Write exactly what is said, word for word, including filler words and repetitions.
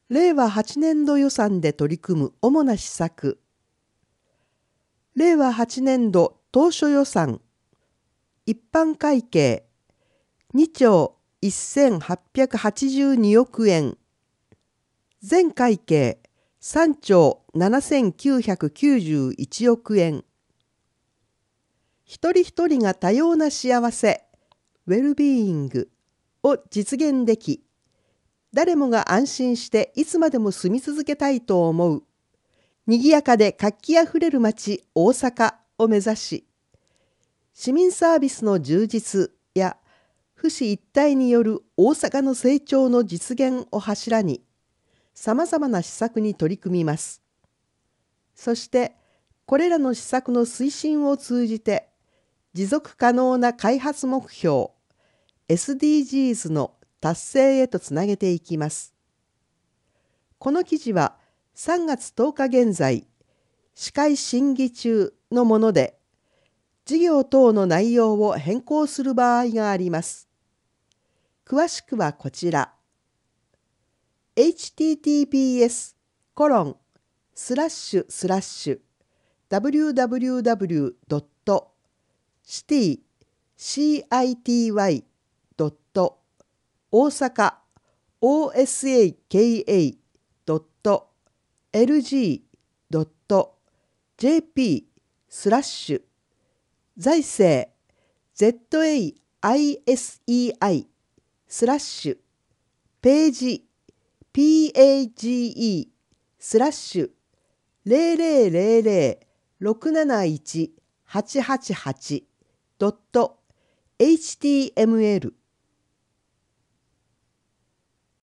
れいわはちねんど予算で取り組む主な施策。れいわはちねんど当初予算。一般会計にちょうせんはっぴゃくはちじゅうにおくえん。全会計さんちょうななせんきゅうひゃくきゅうじゅういちおくえん。一人一人が多様な幸せ、ウェルビーイングを実現でき、誰もが安心していつまでも住み続けたいと思う、賑やかで活気あふれる街大阪を目指し、市民サービスの充実や府市一体による大阪の成長の実現を柱に、さまざまな施策に取り組みます。そして、これらの施策の推進を通じて、持続可能な開発目標 エスディージーズ の達成へとつなげていきます。この記事はさんがつとおか現在、司会審議中のもので、事業等の内容を変更する場合があります。詳しくはこちら。エイチティーティーピーエスコロンスラッシュスラッシュダブリューダブリューダブリュードットシティシーアイティーワイドット大阪 オーエスエーケーエードットエルジードットジェーピースラッシュ財政 ゼットエーアイエスイーアイスラッシュページ ピーエージーイースラッシュゼロゼロゼロゼロろくなないちはちはちはちドットエイチティーエムエル